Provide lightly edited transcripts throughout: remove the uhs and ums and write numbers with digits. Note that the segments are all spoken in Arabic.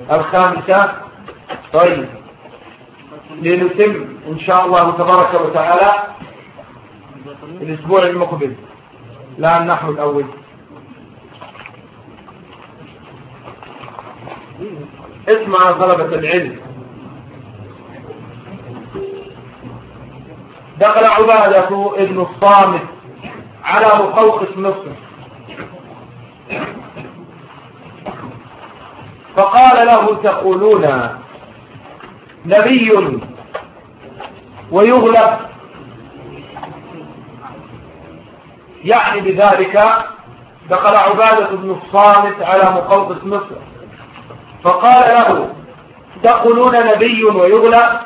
الخامسة. طيب لنتم إن شاء الله تبارك وتعالى الأسبوع المقبل. لا النحو الأول. اسمع طلبة العلم. دخل عبادة ابن الصامت على مقوقس مصر فقال له تقولون نبي ويغلب، يعني بذلك دخل عبادة بن الصامت على مقوقس مصر فقال له تقولون نبي ويغلب،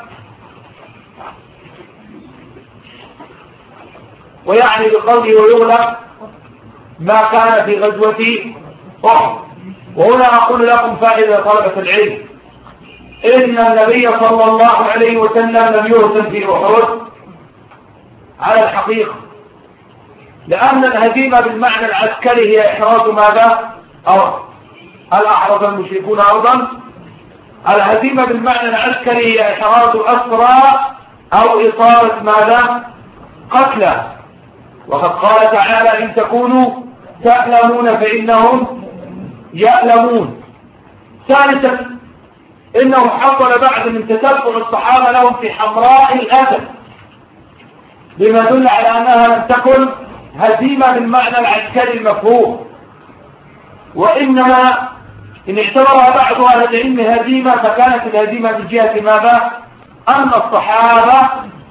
ويعني بقوله ويغلب ما كان في غزوة أحد. وهنا أقول لكم فائدة طلبة العلم، إن النبي صلى الله عليه وسلم لم يهزم في أحد على الحقيقة، لأن الهزيمة بالمعنى العسكري هي إحراز ماذا؟ أرض. هل أحرز المشركون أرضا؟ الهزيمة بالمعنى العسكري هي إحراز أسرى أو إصابة ماذا؟ قتلى. وقد قال تعالى إن تكونوا تألمون فإنهم يألمون. ثالثا إنه حصل بعد من تتبع الصحابة لهم في حمراء الأسد، بما دل على أنها لم تكن هزيمة بالمعنى العسكري المفهوم، وإنما إن اعتبرها بعض أهل العلم هزيمة فكانت الهزيمة من جهة ماذا؟ أن الصحابة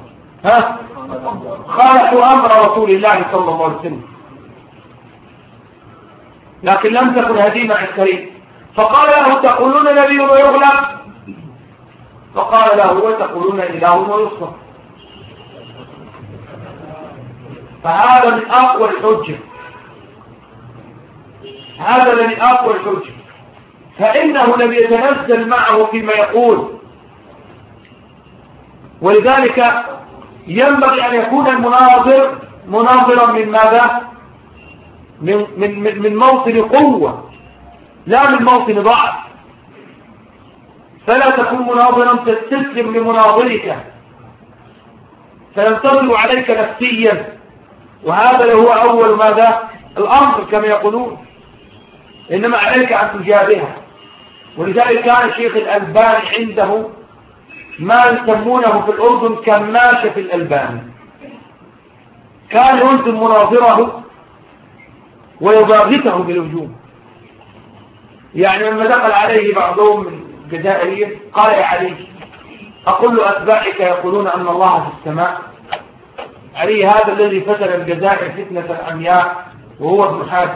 خالفوا أمر رسول الله صلى الله عليه وسلم، لكن لم تكن هزيمة عسكرية. فقال له تقولون نبي ويغلب، فقال له وتقولون إله ويصفر. فهذا من أقوى الحجة، هذا من أقوى الحجة، فإنه لم يتنزل معه فيما يقول. ولذلك ينبغي أن يكون المناظر مناظرا من ماذا؟ من موطن قوة لا من موطن ضعف. فلا تكون مناظرا تستسلم لمناظرك فينتصر عليك نفسيا، وهذا هو أول ماذا؟ الأمر كما يقولون، إنما عليك أن تجابهها. ولذلك كان الشيخ الألباني عنده ما يسمونه في الأردن كماشة الألباني، كان يلزم مناظره ويضاغطه بالهجوم. يعني لما دخل عليه بعضهم من الجزائريين قال يا علي أقول أتباعك يقولون أن الله في السماء؟ علي هذا الذي فتن الجزائر فتنة عمياء وهو ابن حاج.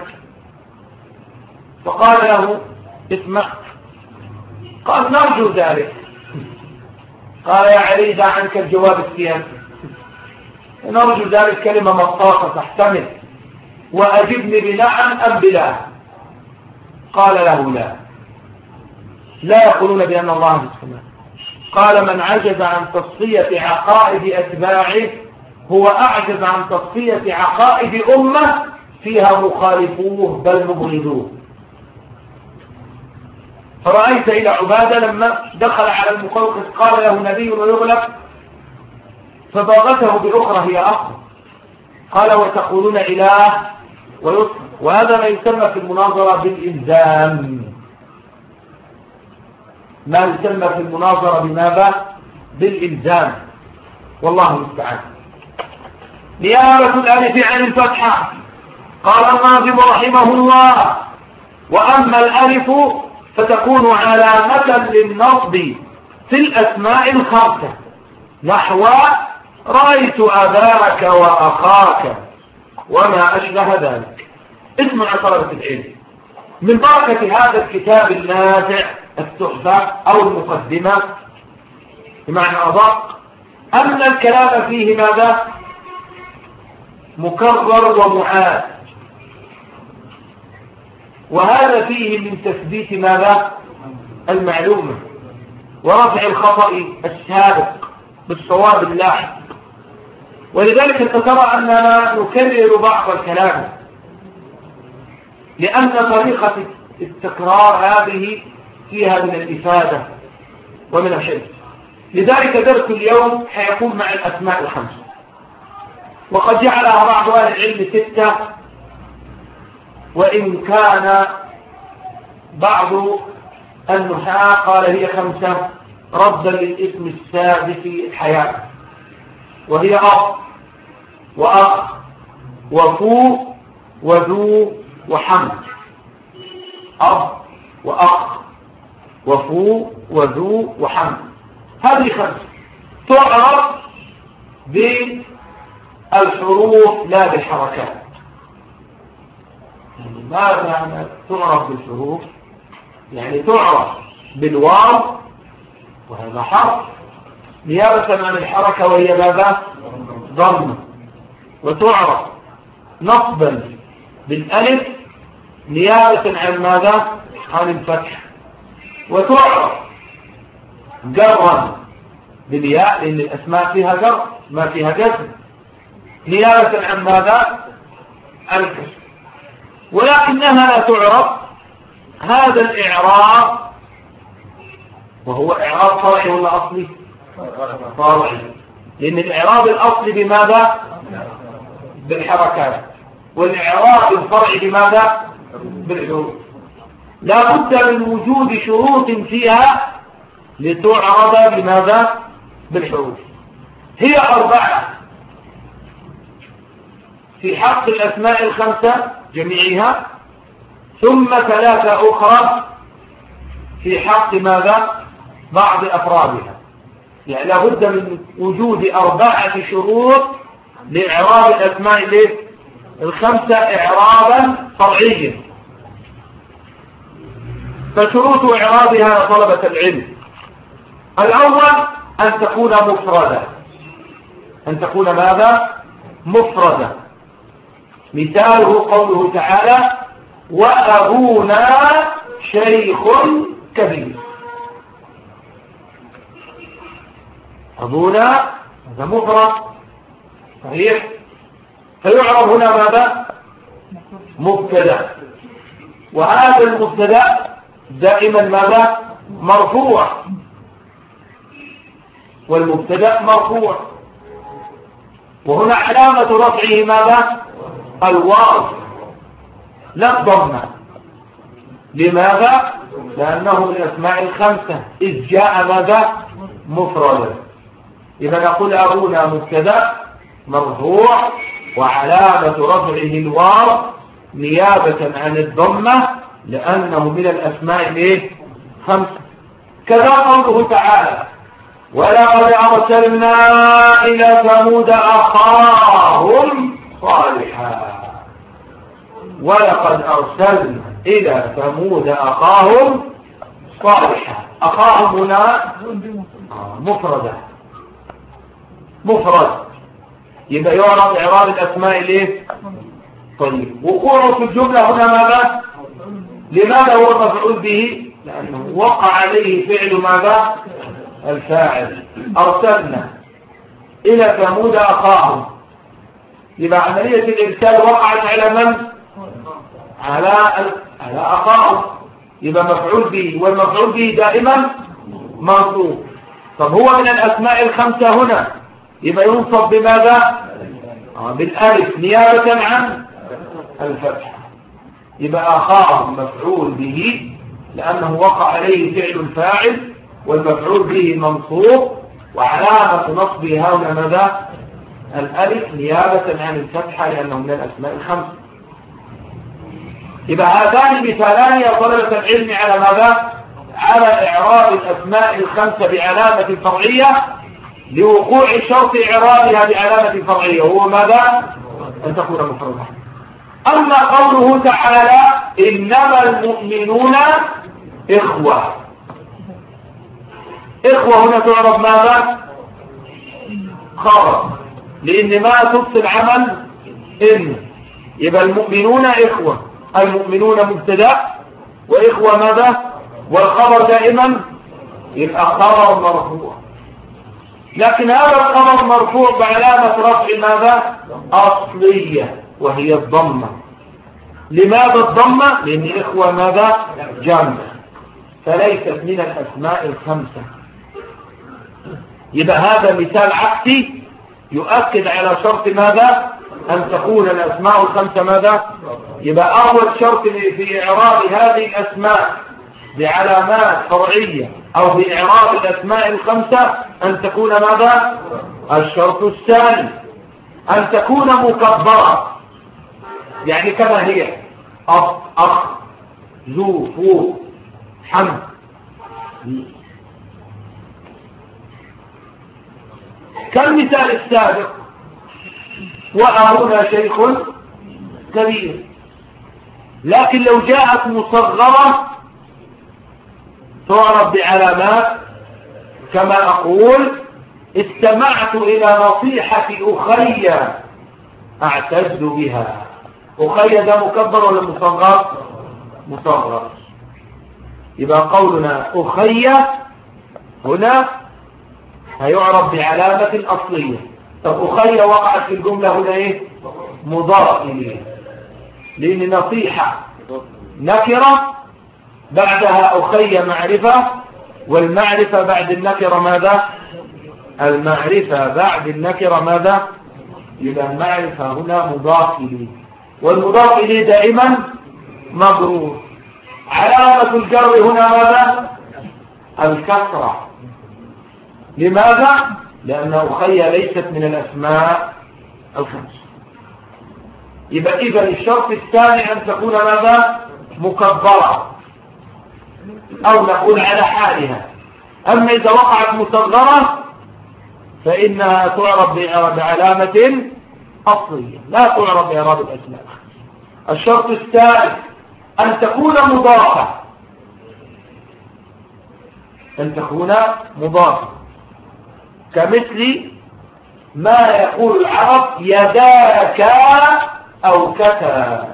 فقال له اسمع، قال نرجو ذلك. قال يا علي دع عنك الجواب السياسي، نرجو ذلك كلمة مطاقة تحتمل، وأجبني بنعم أم بلا. قال له لا يقولون بأن الله في السماء. قال من عجز عن تصفية عقائد أتباعه هو أعجز عن تصفية عقائد أمة فيها مخالفوه بل مبغضوه. فرأيت إلى عبادة لما دخل على المقوقس قال له نبي ويغلب، فضاغته بأخرى هي أخرى، قال وتقولون إله ويصف. وهذا ما يسمى في المناظرة بالإلزام، ما يسمى في المناظرة بماذا؟ بالإلزام، والله المستعان. نيابة الألف عن الفتحة. قال الناظم رحمه الله وأما الألف فتكون علامة للنصب في الأسماء الخمسة، نحو رأيت أباك وأخاك وما أشبه ذلك. اسمع طلبة العلم، من بركة هذا الكتاب النافع التحفة أو المقدمة بمعنى أضاق أن الكلام فيه ماذا؟ مكرر ومعاد، وهذا فيه من تثبيت ماذا؟ المعلومة، ورفع الخطأ السابق بالصواب اللاحق. ولذلك انت ترى أننا نكرر بعض الكلام، لأن طريقة التكرار هذه فيها من الإفادة ومن الحفظ. لذلك درس اليوم حيكون مع الأسماء الخمسة، وقد جعلها بعض أهل العلم 6، وإن كان بعض النحاة قال هي 5 ردا للاسم السادس حياة، وهي أب وأخ وفو وذو وحمد. أب وأخ وفو وذو وحمد، هذه 5 تعرف بالحروف لا بالحركات. ماذا يعني تعرف بالحروف؟ يعني تعرف بالواو وهذا حرف نيابة عن الحركة وهي ماذا؟ ضمة. وتعرف نصبا بالألف نيابة عن ماذا؟ عن الفتح. وتعرف جرا بالياء لأن الأسماء فيها جر ما فيها جزم نيابة عن ماذا؟ عن الكسر. ولكنها لا تعرف هذا الإعراب، وهو إعراب فرعي ولا أصلي؟ فرعي، لأن الإعراب الأصلي بماذا؟ بالحركات، والإعراب الفرعي بماذا؟ بالحروف. لا بد من وجود شروط فيها لتعرض بماذا؟ بالحروف. هي 4 في حق الأسماء ال5 جميعها، ثم 3 أخرى في حق ماذا؟ بعض أفرادها. يعني لا بد من وجود 4 شروط لإعراب الأسماء ال5 إعرابا فرعيا. فشروط إعرابها يا طلبة العلم: الأول أن تكون مفردة. أن تكون ماذا؟ مفردة. مثاله قوله تعالى: وأبونا شيخ كبير. أبونا هذا مفرد صحيح، فيعرب هنا ماذا؟ مبتدأ، وهذا المبتدأ دائما ماذا؟ مرفوع، والمبتدأ مرفوع، وهنا علامة رفعه ماذا؟ الواو لا الضمة. لماذا؟ لأنه من الأسماء ال5 إذ جاء ماذا؟ مفردا. إذا نقول أبونا مبتدأ مرفوع وعلامة رفعه الواو نيابة عن الضمة لأنه من الأسماء ال5. كذا قوله تعالى: ولقد أرسلنا إلى ثمود أخاهم صالحا. ولقد أرسلنا إلى ثمود أخاهم صالحا. أخاهم هنا مفردة، مفرد، يبقى يعرف إعراب الأسماء طيب. وقوعه في الجملة هنا ماذا؟ لماذا هو مفعول به؟ لأنه وقع عليه فعل ماذا؟ الفاعل. أرسلنا إلى ثمود أخاهم، يبقى عملية الإرسال وقعت على من؟ على أخاهم، يبقى مفعول به، والمفعول به دائما منصوب. طب هو من الأسماء ال5 هنا، يبقى ينصب بماذا؟ بالألف نيابة عن الفتح. يبقى أخاهم مفعول به لأنه وقع عليه فعل الفاعل، والمفعول به منصوب، وعلامة نصبه هنا ماذا؟ الألف نيابة عن الفتحة لأنه من الأسماء ال5. يبقى هذان مثالان يا طلبة العلم على ماذا؟ على إعراب الأسماء ال5 بعلامة فرعية لوقوع شرط إعرابها بعلامة فرعية، وهو ماذا؟ أن تكون مفردة. أما قوله تعالى: إنما المؤمنون إخوة. إخوة هنا تعرف ماذا؟ خبر، لأن ما تفصل عمل إن، يبقى المؤمنون إخوة. المؤمنون مبتدأ، وإخوة ماذا؟ والخبر دائما يبقى خبر مرفوع. لكن هذا الخبر مرفوع بعلامة رفع ماذا؟ أصلية، وهي الضمة. لماذا الضمة؟ لأن إخوة ماذا؟ جمع، فليست من الأسماء الخمسة. يبقى هذا مثال عكسي يؤكد على شرط ماذا؟ أن تكون الأسماء الخمسة ماذا؟ يبقى أول شرط في إعراب هذه الأسماء بعلامات فرعية أو بإعراب الأسماء الخمسة أن تكون ماذا؟ الشرط الثاني أن تكون مكبرة، يعني كما هي أب أخ ذو فو حمد. كالمثال السابق وأهنا شيخ كبير، لكن لو جاءت مصغرة تعرف بعلامات كما أقول استمعت إلى نصيحة أخي أعتز بها. أخي ده مكبر ولا مصغر؟ مصغر. يبقى قولنا أخي هنا هيعرف بعلامة أصلية. طب أخي وقعت في الجملة هنا إيه؟ مضاف إليه، لأن نصيحة نكرة بعدها أخي معرفة، والمعرفة بعد النكرة ماذا؟ المعرفة بعد النكرة ماذا؟ يبقى المعرفة هنا مضاف إليه، والمضاف إليه دائما مجرور. علامة الجر هنا ماذا؟ الكسرة. لماذا؟ لأن أخي ليست من الأسماء الخمسة. يبقى إذا الشرط الثاني أن تكون ماذا؟ مكبرة أو نقول على حالها. أما إذا وقعت مصغرة فإنها تعرف بعلامة أصلية لا تعرف بإعراب الأسماء. الشرط الثالث أن تكون مضافة، أن تكون مضافة، كمثل ما يقول العرب يداك أو كتا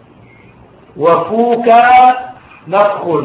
وفوك نفخ.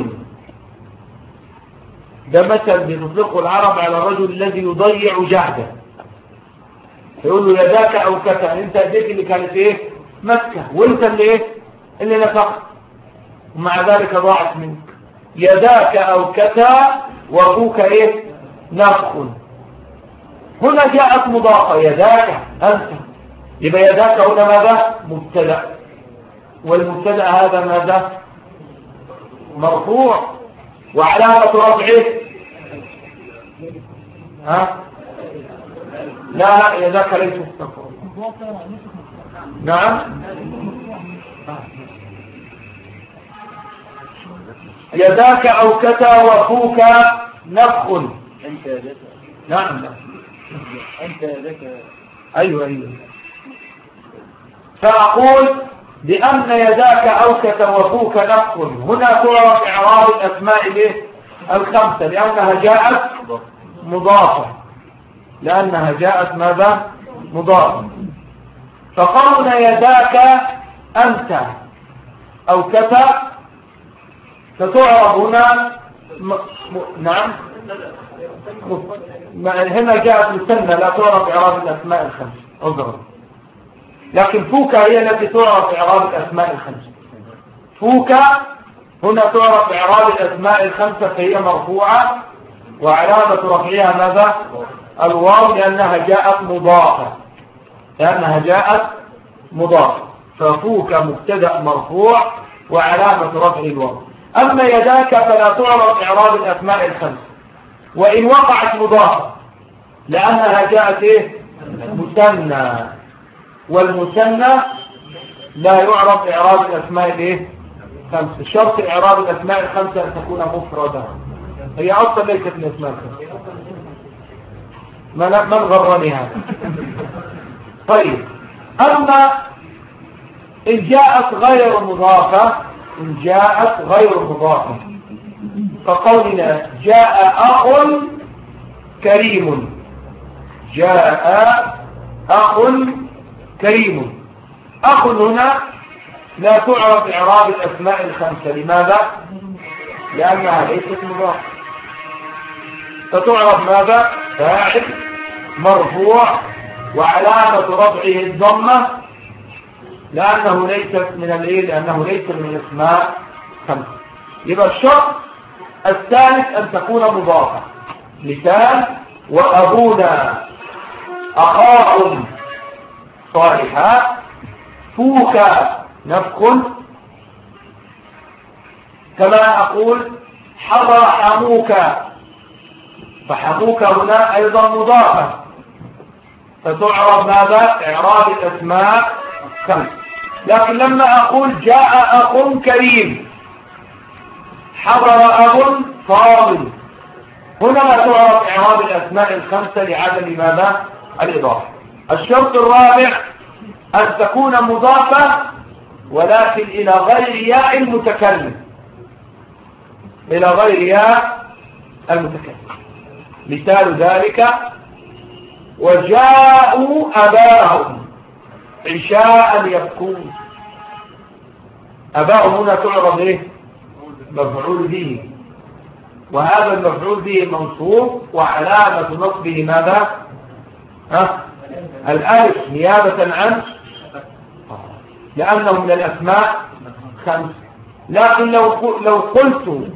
ده مثل بتطلقه العرب على الرجل الذي يضيع جهده، يقول له يداك أو كتا، انت ايديك اللي كانت ايه مسكة وانت اللي ايه اللي نفخت، ومع ذلك ضاعت منك. يداك أو كتا وفوك ايه نفخ. هنا جاءت مضافة يداك أنت، يبقى يداك هنا ماذا؟ مبتدأ، والمبتدأ هذا ماذا؟ مرفوع، وعلامة رفعه ها؟ لا يداك ليس مستقر. نعم يداك أو كتا وفوك نفخ. نعم أنت يداك. أيوة. فأقول بأن يداك أوكت وفوك نفخ هنا تعرف إعراب الأسماء الخمسة لأنها جاءت مضافة، لأنها جاءت ماذا؟ مضافة. فقولنا يداك أنت أوكت فتعرف هنا نعم هنا جاءت مثنى لا تعرف إعراب الأسماء الخمسة أضرب، لكن فوك هي التي تعرف إعراب الأسماء الخمسة. فوك هنا تعرف إعراب الأسماء الخمسة فهي مرفوعة، وعلامة رفعها ماذا؟ الواو، لأنها جاءت مضافة. ففوك مبتدأ مرفوع وعلامة رفع الواو. أما يداك فلا تعرف إعراب الأسماء الخمسة وإن وقعت مضافة، لأنها جاءت إيه؟ مثنى، والمثنى لا يعرف إعراب الأسماء الإيه؟ خمسة. شرط إعراب الأسماء الخمسة أن تكون مفردة، هي أصلا ليست من الأسماء الخمسة. من غرني هذا؟ طيب، أما إن جاءت غير مضافة فقولنا جاء أخ كريم. جاء أخ كريم. أخ هنا لا تعرف إعراب الأسماء الخمسة. لماذا؟ لأنها ليست مضافة، فتعرف ماذا؟ فاعل مرفوع وعلامة رفعه الضمة، لأنه ليس من الإيه؟ لأنه ليس من الأسماء خمسة. يبقى الشرط الثالث أن تكون مضافة. مثال: وأبونا أخاهم صالحا، فوك نفخ، كما أقول حضر حموك، فحموك هنا أيضا مضافة، فتعرب ماذا؟ إعراب الأسماء 5. لكن لما أقول جاء أخ كريم، حضر أب فاضل، هنا لا تعرف إعراب الأسماء 5 لعدم ماذا؟ الإضافة. الشرط الرابع أن تكون مضافة ولكن إلى غير ياء المتكلم، إلى غير ياء المتكلم. مثال ذلك: وجاءوا أباهم عشاء يبكون. أباهم هنا تعرض إيه؟ مفعول به، وهذا المفعول به منصوب وعلامة نصبه ماذا؟ الألف نيابة عن، لأنه من الأسماء 5. لكن لو قلت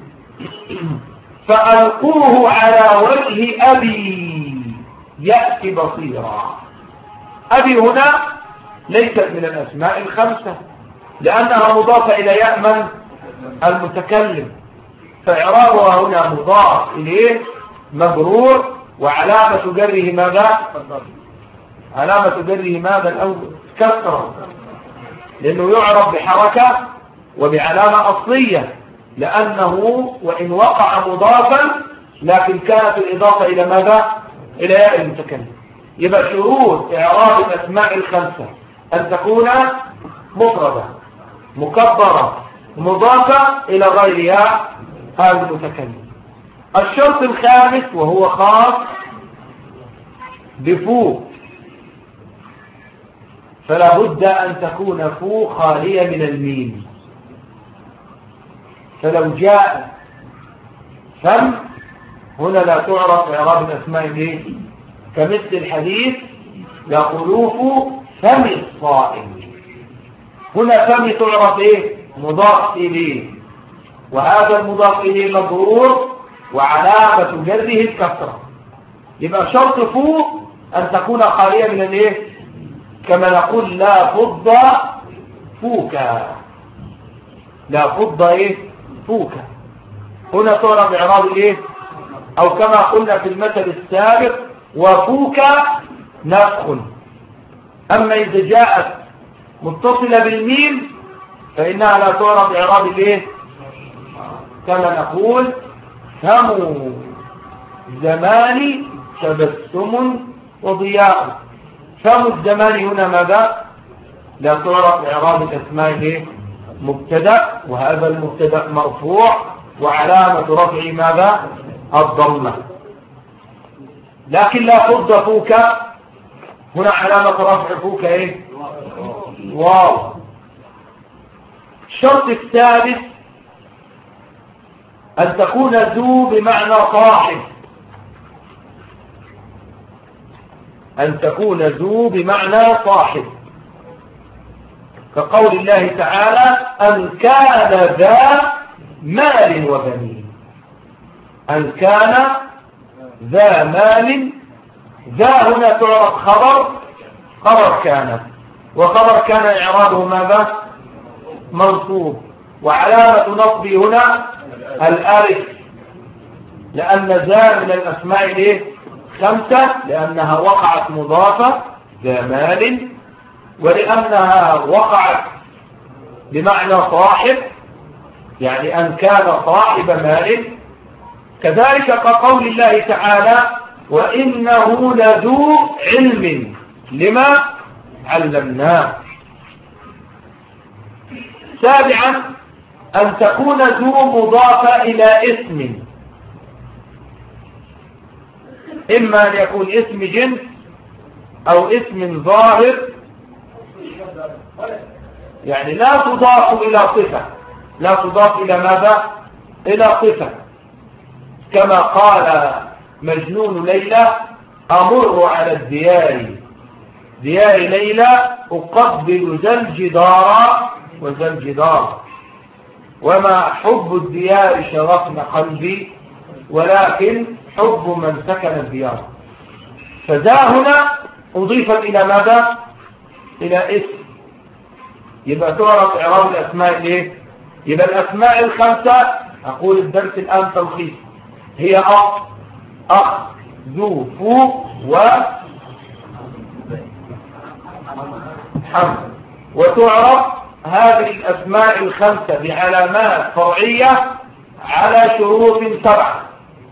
فألقوه على وجه أبي يأتي بصيرا، أبي هنا ليست من الأسماء 5 لأنها مضافة إلى ياء من؟ المتكلم، فإعرابها هنا مضاف إليه مجرور، وعلامة جره ماذا؟ علامة جره ماذا الأول؟ كسرة، لأنه يعرب بحركة وبعلامة أصلية، لأنه وإن وقع مضافا لكن كانت الإضافة إلى ماذا؟ إلى ياء المتكلم. يبقى شروط إعراب الأسماء 5 أن تكون مفردة مكبرة مضافة إلى غير ياء المتكلم. الشرط الخامس وهو خاص بفو، فلا بد أن تكون فو خالية من الميم. فلو جاء فم هنا لا تعرف إعراب الأسماء به، كمثل الحديث: يخلوف فم الصائم. هنا فم تعرف إيه؟ مضاف إليه، وهذا المضاف إليه مجرور وعلامة جره الكسرة. يبقى شرط فو أن تكون خالية من الإيه؟ كما نقول لا فض فوكا، لا فض إيه؟ فوكا. هنا تعرف إعراب الإيه؟ أو كما قلنا في المثل السابق: وفوكا نفخ. أما إذا جاءت متصلة بالميم فإنها لا تعرف إعراب الإيه؟ كما نقول فم زمان تبسم وضياء. فم الزمان هنا ماذا؟ لا تعرف إعراب الأسماء إيه؟ مبتدأ، وهذا المبتدأ مرفوع وعلامة رفعه ماذا؟ الضمة. لكن لا فض فوك، هنا علامة رفع فوك إيه؟ واو. الشرط الثالث أن تكون ذو بمعنى صاحب، أن تكون ذو بمعنى صاحب، كقول الله تعالى: أن كان ذا مال وبنين. أن كان ذا مال، ذا هنا تعرف خبر كان، وخبر كان إعرابه ماذا؟ منصوب، وعلامة نصبه هنا الألف، لأن ذا من الأسماء 5 لأنها وقعت مضافة ذا مال، ولأنها وقعت بمعنى صاحب، يعني أن كان صاحب مال. كذلك كقول الله تعالى: وإنه لذو علم لما علمناه. سابعا أن تكون ذو مضافة إلى اسم، إما أن يكون اسم جنس أو اسم ظاهر، يعني لا تضاف إلى صفة، لا تضاف إلى ماذا؟ إلى صفة، كما قال مجنون ليلى: أمر على الديار ديار ليلى أقبل ذا الجدار وذا الجدار. وما حب الديار شرفنا قلبي ولكن حب من سكن الديار. فذا هنا أضيفت إلى ماذا؟ إلى اسم. يبقى تعرف إعراب الأسماء إيه؟ يبقى الأسماء الخمسة أقول الدرس الآن تلخيص هي أخ ذو فو حمد. وتعرف هذه الأسماء الخمسة بعلامات فرعية على شروط 7: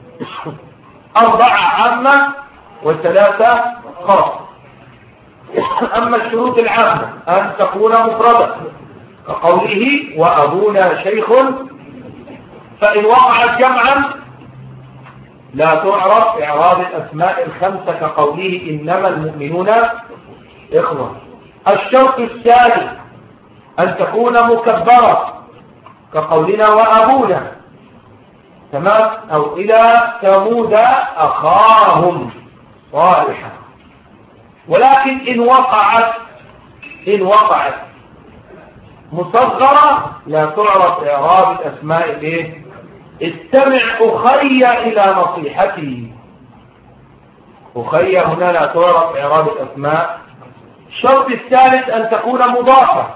4 عامة و3 خاصة. أما الشروط العامة أن تكون مفردة كقوله وأبونا شيخ، فإن وقعت جمعا لا تعرف إعراب الأسماء الخمسة كقوله إنما المؤمنون إخوة. الشرط الثاني أن تكون مكبرة كقولنا وأبونا، تمام، أو إلى ثمود أخاهم صالحا. ولكن إن وقعت مصغرة لا تعرف إعراب الأسماء إيه؟ استمع أخي إلى نصيحتي. أخي هنا لا تعرف إعراب الأسماء. الشرط الثالث أن تكون مضافة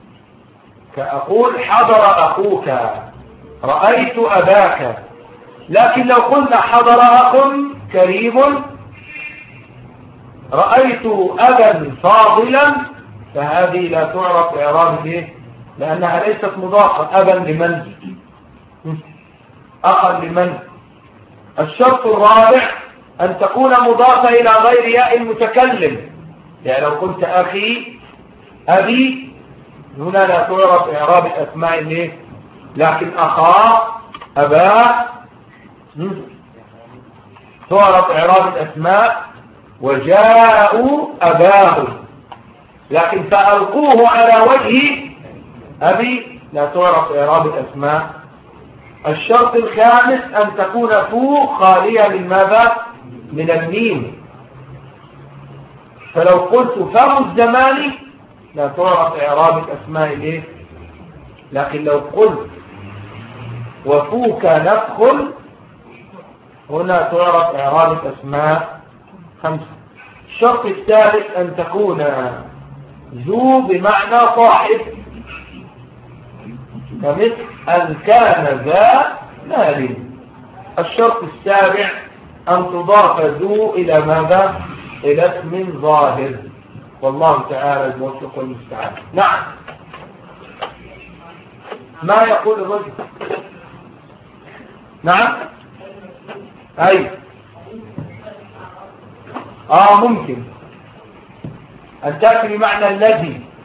كأقول حضر أخوك، رأيت أباك. لكن لو قلنا حضر أخ كريم، رأيت أبا فاضلا، فهذه لا تعرف إعراب إيه؟ لأنها ليست مضافة. أبا لمن؟ أخا لمن؟ الشرط الرابع أن تكون مضافة إلى غير ياء المتكلم، يعني لو قلت أخي أبي هنا لا تعرف إعراب الأسماء إيه؟ لكن أخاه أباه تعرف إعراب الأسماء. وجاءوا أباه، لكن فألقوه على وجه أبي لا تعرف إعراب الأسماء. الشرط الخامس أن تكون فو خالية من ماذا؟ من الميم. فلو قلت فم الزمان لا تعرف إعراب الأسماء إيه؟ لكن لو قلت وفوك نفخ هنا تعرف إعراب الأسماء 5. الشرط الثالث أن تكون ذو بمعنى صاحب، كمثل أن كان ذا مال. الشرط السابع أن تضاف ذو إلى ماذا؟ إلى اسم ظاهر. والله تعالى الموفق والمستعان. نعم، ما يقول الرجل؟ نعم، أي ممكن أن تأتي بمعنى الذي